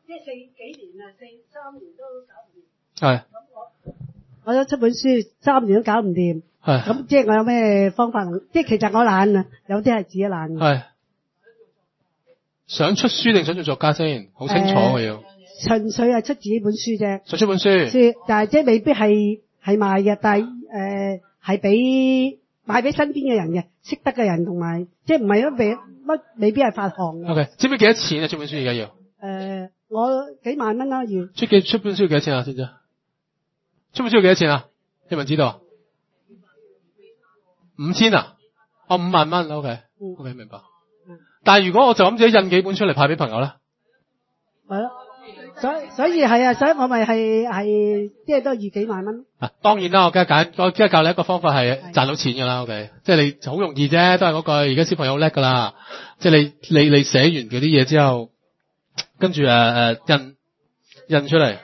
即係幾年啊，3年都搞唔掂。 係。 咁我有出本書3年都搞唔掂。 係。 咁即係我有咩方法？即係其實我懶啊，有啲係自己懶。 係。想出書定想做作家先？好清楚嘅要。 純粹係出自己本書啫。 想出本書。 但係即係未必係賣嘅，但係係賣俾身邊嘅人嘅，識得嘅人同埋，即係唔係乜未必係發行嘅。 OK， 知唔知幾多錢啊？出本書而家要？ 我幾萬蚊啦要。 出本書要幾多錢啊？知唔知？出本書要幾多錢啊？有冇人知道？5000啊？哦，5萬蚊。OK， 明白。但係如果我就咁自己印幾本出嚟派俾朋友咧？ 係咯。所以係啊，所以我咪係即係都預幾萬蚊。 當然啦，我梗係教你一個方法係賺到錢㗎啦。OK， 即係你好容易啫，都係嗰句，而家小朋友好叻㗎啦。即係你寫完嗰啲嘢之後，跟住印出嚟。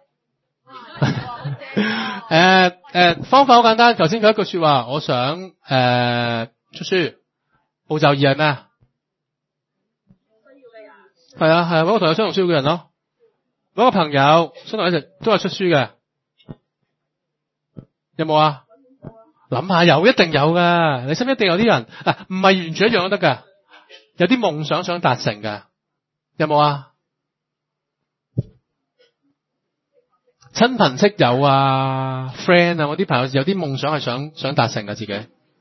方法好簡單，頭先佢一句說話，我想出書，步驟2係咩啊？係啊，揾個同有相同需要嘅人咯。揾個朋友相同一齊都係出書嘅，有冇啊？諗下有，一定有噶。你身邊一定有啲人唔係完全一樣都得噶，有啲夢想想達成噶，有冇啊？親朋戚友啊 ，friend 啊，我啲朋友有啲夢想係想達成噶自己。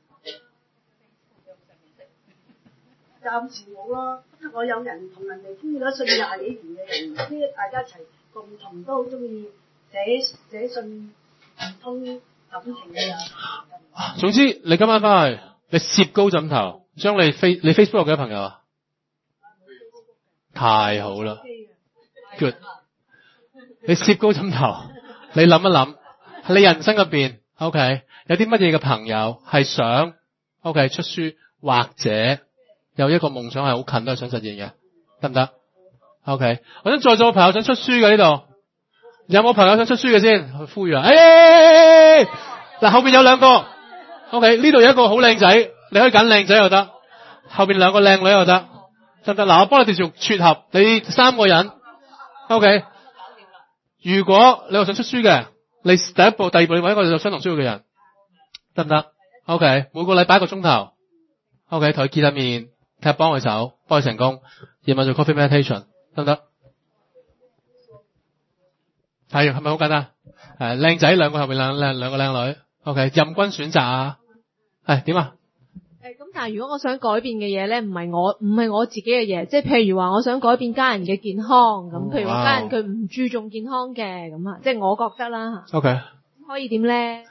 暫時冇咯，我有人同人哋傾咗信20幾年嘅人，即係大家一齊共同都好中意寫信唔通感情嘅人。 總之你今晚翻去，你攝高枕頭，將你 Facebook 有幾多朋友啊？太好啦 ，good。你攝高枕頭，你諗一諗，喺你人生入邊 ，OK， 有啲乜嘢嘅朋友係想 OK 出書或者？有一個夢想係好近，都係想實現嘅，得唔得 ？OK， 我想在座嘅朋友想出書嘅呢度，有冇朋友想出書嘅先？去呼籲啊！嗱，後邊有2個 ，OK， 呢度有一個好靚仔，你可以揀靚仔又得，後邊2個靚女又得，得唔得？嗱，我幫你哋做撮合，你3個人 ，OK。如果你話想出書嘅，你第一步、第二步，你揾一個有相同需要嘅人，得唔得 ？OK， 每個禮拜1個鐘頭 ，OK， 同佢見下面。睇下幫佢手，幫佢成功。夜晚做 coffee meditation 得唔得？係咪好簡單？靚仔2個後面兩個靚女。OK， 任君選擇啊。點啊？ 咁但係如果我想改變嘅嘢咧，唔係我自己嘅嘢，即係譬如話我想改變家人嘅健康咁，譬如話家人佢唔注重健康嘅咁啊，即係我覺得啦。 OK， 可以點咧？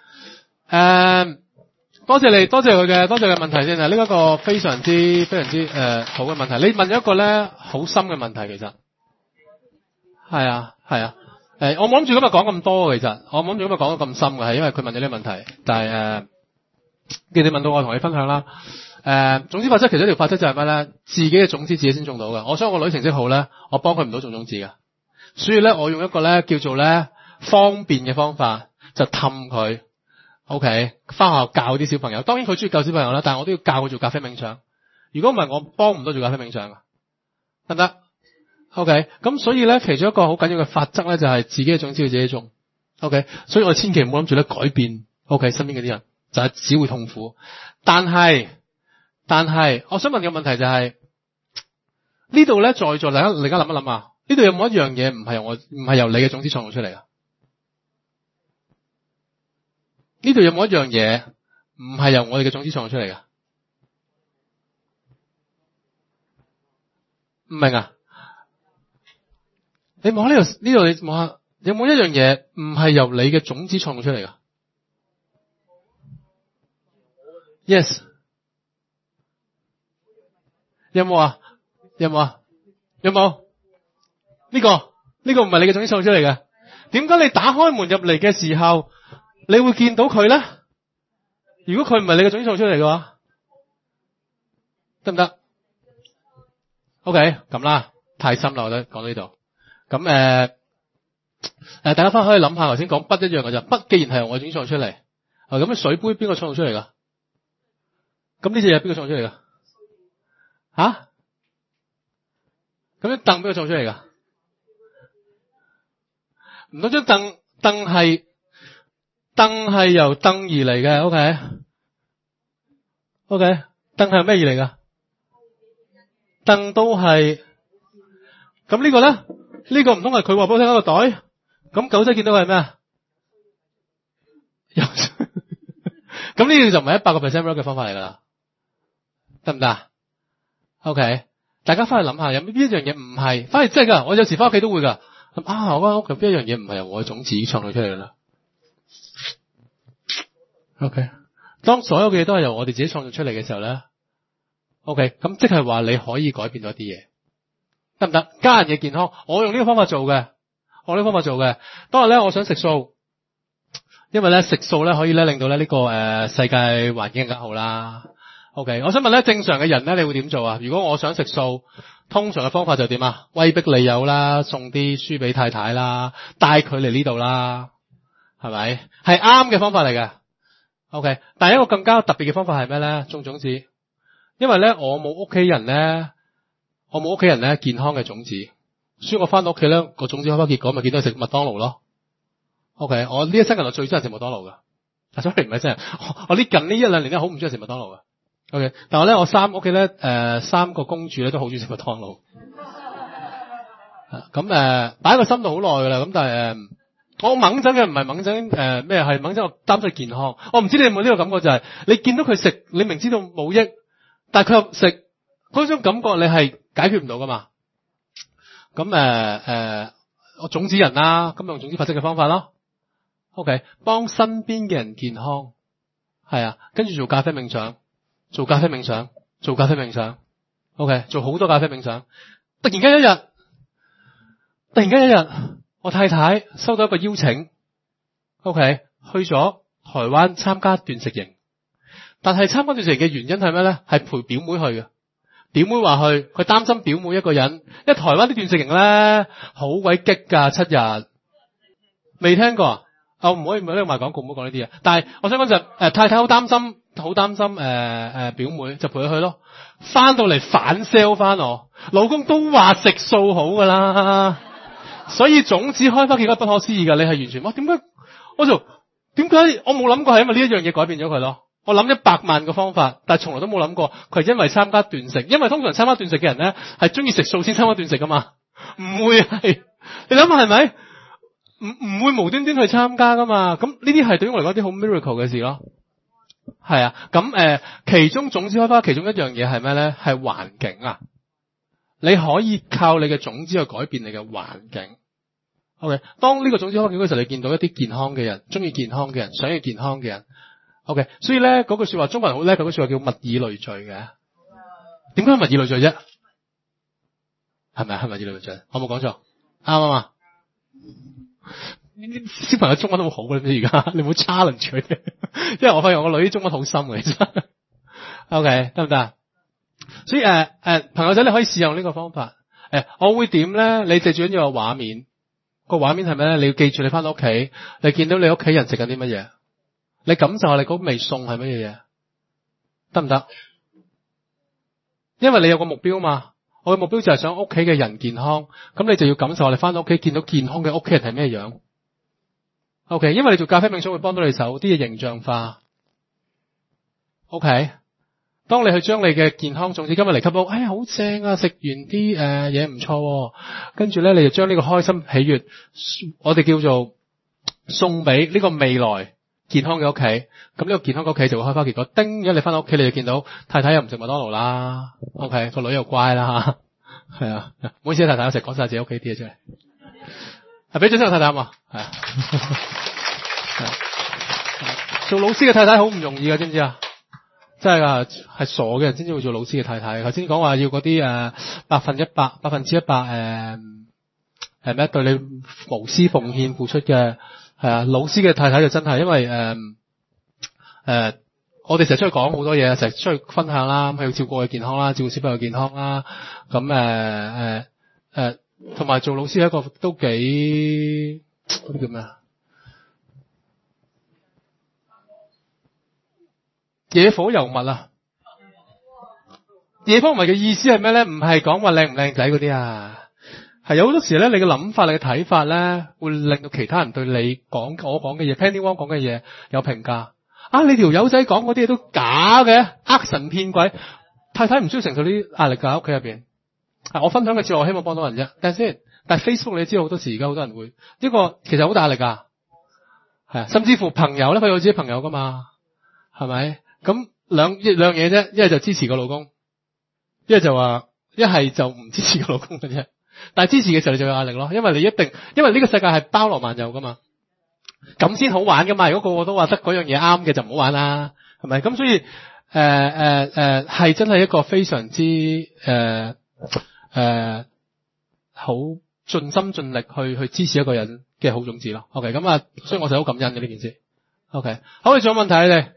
多謝佢嘅問題先啊！呢一個非常之好嘅問題。你問咗一個咧好深嘅問題，其實係啊。我冇諗住今日講咁多嘅，其實我冇諗住今日講到咁深嘅，係因為佢問咗呢個問題。但係既然你問到我，同你分享啦。種子法則其實一條法則就係咩咧？自己嘅種子自己先種到嘅。我想我個女成績好咧，我幫佢唔到種種子嘅，所以咧我用一個咧叫做咧方便嘅方法，就氹佢。OK， 翻學校教啲小朋友，當然佢中意教小朋友啦，但係我都要教佢做咖啡冥想。如果唔係，我幫唔到做咖啡冥想㗎，得唔得 ？OK， 咁所以咧，其中一個好緊要嘅法則咧，就係自己嘅種子要自己種。OK， 所以我千祈唔好諗住咧改變 OK 身邊嗰啲人，就係只會痛苦。但係，我想問嘅問題就係呢度咧，在座大家諗一諗啊，呢度有冇一樣嘢唔係由你嘅種子創造出嚟啊？呢度有冇一樣嘢唔係由我哋嘅種子創造出嚟噶？唔明啊？你望下呢度你望下，有冇一樣嘢唔係由你嘅種子創造出嚟噶 ？Yes， 有冇啊？有冇？呢個唔係你嘅種子創造出嚟嘅。點解你打開門入嚟嘅時候，你會見到佢咧？如果佢唔係你嘅種子創造出嚟嘅話，得唔得 ？OK， 咁啦，太深啦，我覺得講到呢度。咁大家翻去可以諗下，頭先講筆一樣嘅啫。筆既然係由我種子創造出嚟，咁水杯邊個創造出嚟噶？咁呢隻嘢邊個創造出嚟噶？吓？咁啲凳邊個創造出嚟噶？ 唔通張凳係由凳而嚟嘅 ，OK， 凳係咩而嚟噶？凳都係，咁呢個咧？呢個唔通係佢話俾我聽一個袋？咁狗仔見到係咩啊？咁呢個就唔係100% work 嘅方法嚟噶啦，得唔得啊 ？OK， 大家翻去諗下，有邊一樣嘢唔係？翻去真係噶，我有時翻屋企都會噶。我間屋邊一樣嘢唔係由我嘅種子創造出嚟噶啦。OK， 當所有嘅嘢都係由我哋自己創造出嚟嘅時候咧 ，OK， 咁即係話你可以改變咗啲嘢，得唔得？家人嘅健康，我用呢個方法做嘅，當日咧，我想食素。因為咧食素咧可以咧令到咧呢個世界環境更加好啦。OK， 我想問咧正常嘅人咧你會點做啊？如果我想食素，通常嘅方法就點啊？威逼利誘啦，送啲書俾太太啦，帶佢嚟呢度啦，係咪？係啱嘅方法嚟嘅。OK， 但係一個更加特別嘅方法係咩咧？種種子。因為咧我冇屋企人咧健康嘅種子，所以我翻到屋企咧個種子開花結果咪見到食麥當勞咯。OK， 我呢一生人我最中意食麥當勞噶。sorry 唔係真係，我近呢1-2年咧好唔中意食麥當勞噶。OK， 但係咧我屋企咧3個公主咧都好中意食麥當勞。咁擺喺個心度好耐噶啦。咁但係我猛整嘅唔係猛整咩係猛整，我擔心健康。我唔知你有冇呢個感覺，就係你見到佢食，你明知道冇益，但係佢又食，嗰種感覺你係解決唔到噶嘛。咁我種子人啦，咁用種子法則嘅方法咯。OK， 幫身邊嘅人健康，係啊，跟住做咖啡冥想，OK， 做好多咖啡冥想。突然間一日，我太太收到一個邀請 ，OK， 去咗台灣參加斷食營。但係參加斷食營嘅原因係咩咧？係陪表妹去嘅。表妹話去，佢擔心表妹一個人，因為台灣啲斷食營咧好鬼激噶，7日。未聽過啊？我唔可以唔喺度賣廣告，唔好講呢啲嘢。但係我想講就太太好擔心表妹，就陪佢去咯。翻到嚟反 sell 翻我，老公都話食素好噶啦，所以種子開花結果不可思議噶。你係完全點解？點解我冇諗過係因為呢一樣嘢改變咗佢咯？我諗100萬個方法，但係從來都冇諗過佢係因為參加斷食。因為通常參加斷食嘅人咧係中意食素先參加斷食噶嘛，唔會係你諗下係咪？唔會無端端去參加噶嘛？咁呢啲係對於我嚟講啲好 miracle 嘅事咯。係啊，咁其中種子開花其中一樣嘢係咩咧？係環境啊！你可以靠你嘅種子去改變你嘅環境。OK， 當呢個種子開花嘅時候，你見到一啲健康嘅人，中意健康嘅人，想要健康嘅人。OK， 所以咧嗰句說話，中國人好叻，嗰句說話叫物以類聚嘅。點解物以類聚啫？係咪物以類聚？我冇講錯，啱啊嘛。小朋友中文都好好嘅，而家你唔好 challenge 佢哋，因為我發現我個女中文好深嘅，其實。OK， 得唔得？所以朋友仔你可以試用呢個方法。我會點咧？你記住呢個畫面，個畫面係咩咧？你要記住，你翻到屋企，你見到你屋企人食緊啲乜嘢，你感受下你嗰味餸係乜嘢嘢，得唔得？因為你有個目標嘛，我嘅目標就係想屋企嘅人健康，咁你就要感受下你翻到屋企見到健康嘅屋企人係咩樣。OK， 因為你做咖啡冥想會幫到你手，啲嘢形象化。OK， 當你去將你嘅健康種子今日嚟吸屋，好正啊！食完啲嘢唔錯，跟住咧你就將呢個開心喜悅，我哋叫做送俾呢個未來健康嘅屋企。咁呢個健康嘅屋企就會開花結果。叮，一你翻到屋企你就見到太太又唔食麥當勞啦。OK， 個女又乖啦，係啊，每次太太有食講晒自己屋企啲嘢出嚟。俾掌聲太太啊嘛，係啊。做老師嘅太太好唔容易㗎，知唔知啊？真係噶，係傻嘅人先至會做老師嘅太太。頭先講話要嗰啲100%咩對你無私奉獻付出嘅，係啊，老師嘅太太就真係因為我哋成日出去講好多嘢，成日出去分享啦，去照顧佢健康啦，照顧小朋友健康啦，咁同埋做老師係一個都幾嗰啲叫咩啊？野火油物啊！野火物嘅意思係咩咧？唔係講話靚唔靚仔嗰啲啊， 係有好多時咧，你嘅諗法、你嘅睇法咧，會令到其他人對你我講嘅嘢、Penny Wong 講嘅嘢有評價。啊，你條友仔講嗰啲嘢都假嘅，呃神騙鬼。太太唔需要承受呢啲壓力㗎，屋企入邊。我分享嘅節目，我希望幫到人啫。但係 Facebook 你知道好多時而家好多人會呢個其實好大壓力㗎，係啊，甚至乎朋友咧，佢有自己朋友㗎嘛，係咪？咁兩嘢啫，一係就支持個老公，一係就話一係就唔支持個老公嘅啫。但係支持嘅時候你就有壓力咯，因為呢個世界係包羅萬有㗎嘛，咁先好玩㗎嘛。如果個個都話得嗰樣嘢啱嘅就唔好玩啦，係咪？咁所以係真係一個非常之好盡心盡力去支持一個人嘅好種子咯。OK， 咁啊，所以我就好感恩嘅呢件事。OK， 好，你仲有問題你哋？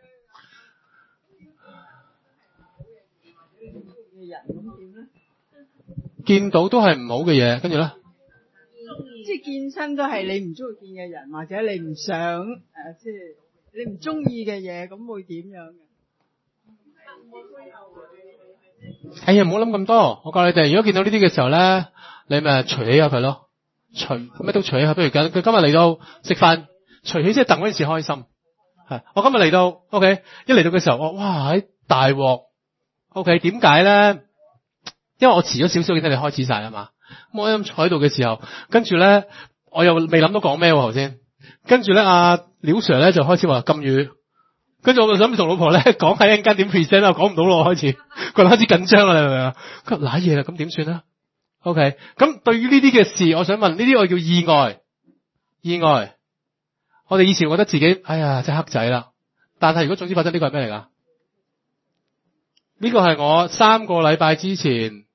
見到都係唔好嘅嘢，跟住咧， 即係見親都係你唔中意見嘅人，或者你唔想即係你唔中意嘅嘢，咁會點樣嘅？ 哎呀，唔好諗咁多。我教你哋，如果見到呢啲嘅時候咧，你咪除起下佢咯，咩都除起下。不如佢今日嚟到食飯，除起即係戥嗰件事開心。係，我今日嚟到 ，OK， 一嚟到嘅時候，哇，喺大鑊 ，OK， 點解咧？因為我遲咗少少，見到你開始晒啊嘛。咁我咁坐喺度嘅時候，跟住咧，我又未諗到講咩喎頭先。跟住咧，阿廖 Sir 咧就開始話禁語。跟住我就諗住同老婆咧講喺一陣間點 present 啦，講唔到咯，開始佢開始緊張啦，你明唔明啊？佢話瀨嘢啦，咁點算啊 ？OK， 咁對於呢啲嘅事，我想問呢啲我叫意外。意外，我哋以前覺得自己哎呀真係黑仔啦，但係如果總之發生呢個係咩嚟㗎？呢個係我3個禮拜之前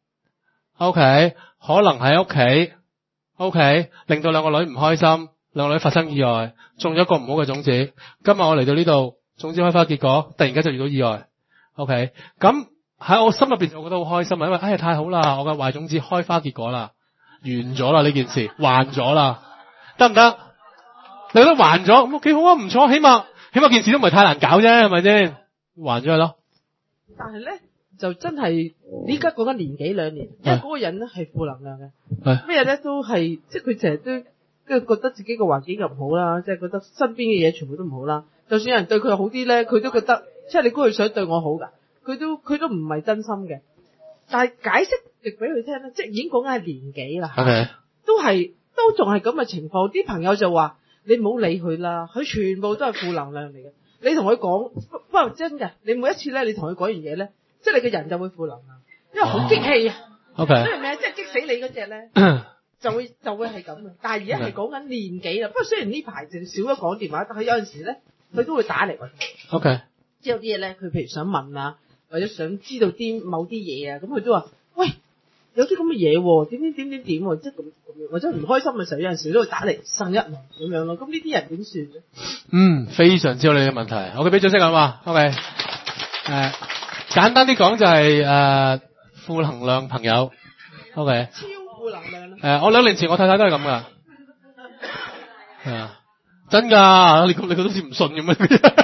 ，OK， 可能喺屋企 ，OK， 令到兩個女唔開心，兩個女發生意外，種咗一個唔好嘅種子。今日我嚟到呢度。種子開花結果，突然間就遇到意外。OK， 咁喺我心入邊就覺得好開心啊，因為哎呀太好啦，我嘅壞種子開花結果啦，完咗啦呢件事，還咗啦，得唔得？你覺得還咗咁幾好啊，唔錯，起碼件事都唔係太難搞啫，係咪先？還咗咯。 但係咧就真係呢家講緊年幾兩年，因為嗰個人咧係負能量嘅，咩咧都係即係佢成日都跟住覺得自己個環境又唔好啦，即係覺得身邊嘅嘢全部都唔好啦。就算有人對佢好啲咧，佢都覺得即係你估佢想對我好㗎，佢都唔係真心嘅。但係解釋亦俾佢聽咧，即係已經講緊係年紀啦，okay，都仲係咁嘅情況。啲朋友就話：你唔好理佢啦，佢全部都係負能量嚟嘅。你同佢講，不過真嘅，你每一次咧，你同佢講完嘢咧，即係你個人就會負能量，因為好激氣啊。 OK， 明唔明？即係激死你嗰隻咧，就會係咁嘅。但係而家係講緊年紀啦。不過雖然呢排就少咗講電話，但係有陣時咧。佢都會打嚟。 OK， 即係有啲嘢咧，佢譬如想問啊，或者想知道某啲嘢啊，咁佢都話：喂，有啲咁嘅嘢喎，點，即係咁樣，或者唔開心嘅時候，有陣時都會打嚟呻一輪咁樣咯。咁呢啲人點算咧？ 非常知道你嘅問題。我俾掌聲啊嘛。OK， 簡單啲講就係負能量朋友。OK， 超負能量啦。 我2年前我太太都係咁噶。係啊。真噶，你佢都似唔信咁樣，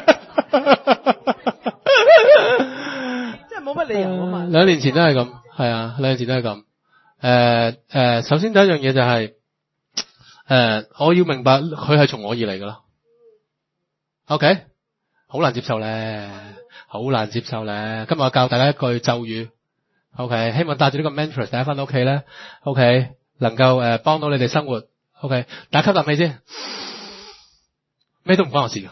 即係冇乜理由啊嘛。 2年前都係咁，係啊，2年前都係咁。首先第一樣嘢就係，我要明白佢係從我而嚟噶啦。OK， 好難接受咧，好難接受咧。今日我教大家一句咒語。OK， 希望帶住呢個 mantra 大家翻到屋企咧 ，OK， 能夠幫到你哋生活。OK， 大家吸啖氣先。咩都唔關我事㗎，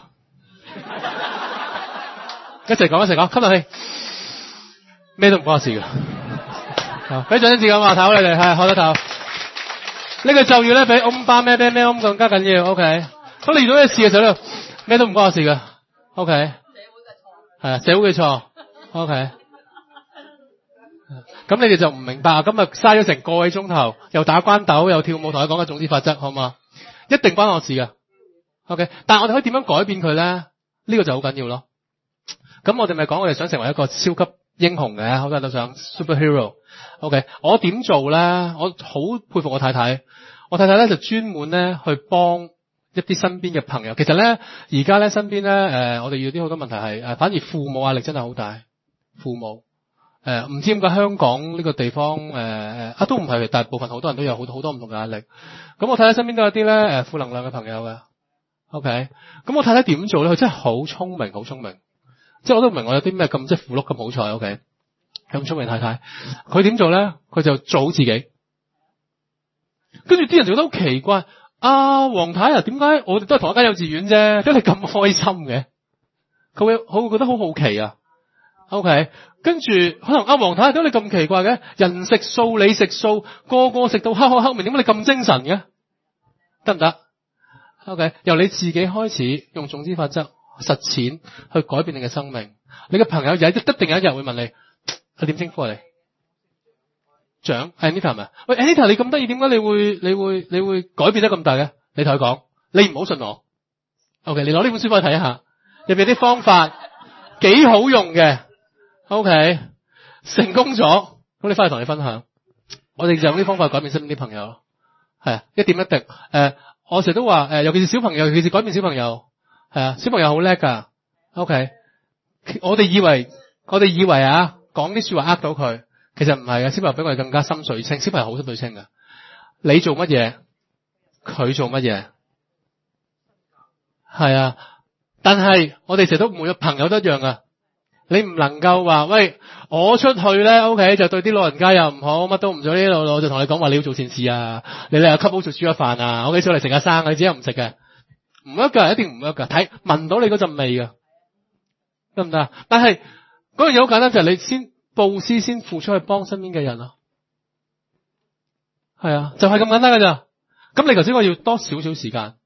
一齊講，吸啖氣，咩都唔關我事㗎。俾掌聲自咁話頭，你哋係開得頭。呢個咒語咧，比嗡巴咩更加緊要。OK， 咁你遇到咩事嘅時候咧，咩都唔關我事㗎。OK， 係啊，社會嘅錯。OK， 咁你哋就唔明白，今日嘥咗成個幾鐘頭，又打關鬥，又跳舞，同佢講嘅種子法則，好嘛？一定關我事㗎。OK， 但係我哋可以點樣改變佢咧？呢個就好緊要咯。咁我哋咪講我哋想成為一個超級英雄嘅，好多人都想 superhero。OK， 我點做咧？我好佩服我太太。我太太咧就專門咧去幫一啲身邊嘅朋友。其實咧而家咧身邊咧我哋遇到啲好多問題係反而父母壓力真係好大。父母唔知點解香港呢個地方都唔係，大部分好多人都有好多唔同嘅壓力。咁我睇睇身邊都有啲咧負能量嘅朋友嘅。OK， 咁我睇睇點做咧？佢真係好聰明，好聰明。即係我都唔明我有啲咩咁即係符碌咁好彩。OK， 咁聰明太太，佢點做咧？佢就做好自己。跟住啲人就覺得好奇怪，黃太啊，點解我哋都係同一間幼稚園啫？點解你咁開心嘅？佢會覺得好好奇啊。OK， 跟住可能黃太點解你咁奇怪嘅？人食素，你食素，個個食到黑口黑面，點解你咁精神嘅？得唔得 ？OK， 由你自己開始用種子法則實踐去改變你嘅生命。你嘅朋友一定有一日會問你，點稱呼你？長 Anita 係咪？喂 Anita， 你咁得意，點解你會改變得咁大嘅？你同佢講，你唔好信我。OK， 你攞呢本書翻去睇下，入邊啲方法幾好用嘅。OK， 成功咗，咁你翻去同你分享。我哋就用啲方法改變身邊啲朋友咯。係啊，一點一滴。我成日都話，尤其是小朋友，尤其是改變小朋友，係啊，小朋友好叻噶。OK， 我哋以為講啲說話呃到佢。其實唔係嘅，小朋友比我哋更加心水清，小朋友好心水清嘅。你做乜嘢，佢做乜嘢，係啊。但係我哋成日都每個朋友都一樣噶，你唔能夠話喂，我出去咧 ，OK 就對啲老人家又唔好，乜都唔做呢度，我就同你講話你要做善事啊，你又吸好做豬一飯啊，我幾想嚟食下生，你自己又唔食嘅，唔得噶，一定唔得噶，聞到你嗰陣味噶，得唔得？但係嗰樣嘢好簡單，就係你先。布施先付出去幫身邊嘅人啊，係啊，就係咁簡單㗎咋。咁你頭先我要多少少時間？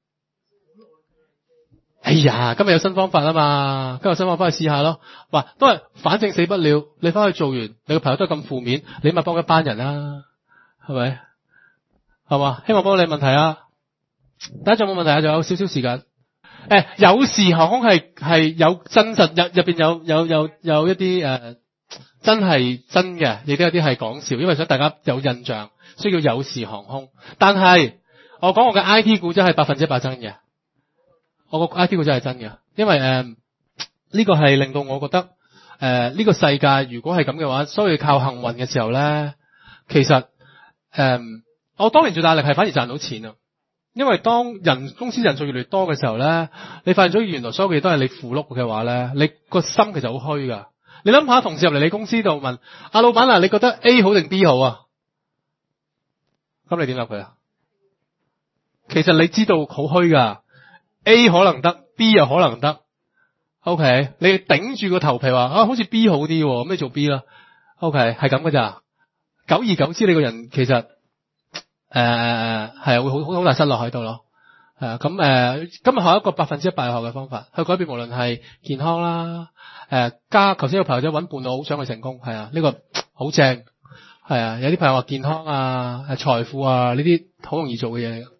哎呀，今日有新方法啊嘛，今日新方法翻去試下咯。話都係反正死不了，你翻去做完，你個朋友都係咁負面，你咪幫一班人啦，係咪？係嘛？希望幫到你問題啊。大家仲有冇問題啊？仲有少少時間。有時航空係有真實入邊有一啲真係真嘅，亦都有啲係講笑，因為想大家有印象，需要有時航空。但係我講我嘅 I T 股真係100%真嘅，我個 I T 股真係真嘅，因為呢個係令到我覺得呢個世界如果係咁嘅話，所以靠幸運嘅時候咧，其實我當年最大力係反而賺到錢啊，因為當公司人數越嚟越多嘅時候咧，你發現咗原來所有嘅嘢都係你符碌嘅話咧，你個心其實好虛噶。你諗下，同事入嚟你公司度問阿老闆啊，你覺得 A 好定 B 好啊？咁你點答佢啊？其實你知道好虛噶 ，A 可能得 ，B 又可能得。OK， 你頂住個頭皮話好似 B 好啲，咁你做 B 啦。OK， 係咁噶咋？久而久之，你個人其實係會好大失落喺度咯。今日學一個100%有效嘅方法，去改變無論係健康啦，頭先有朋友仔揾伴侶好想去成功，係啊，呢個好正，係啊，有啲朋友話健康啊、財富啊呢啲好容易做嘅嘢嚟㗎。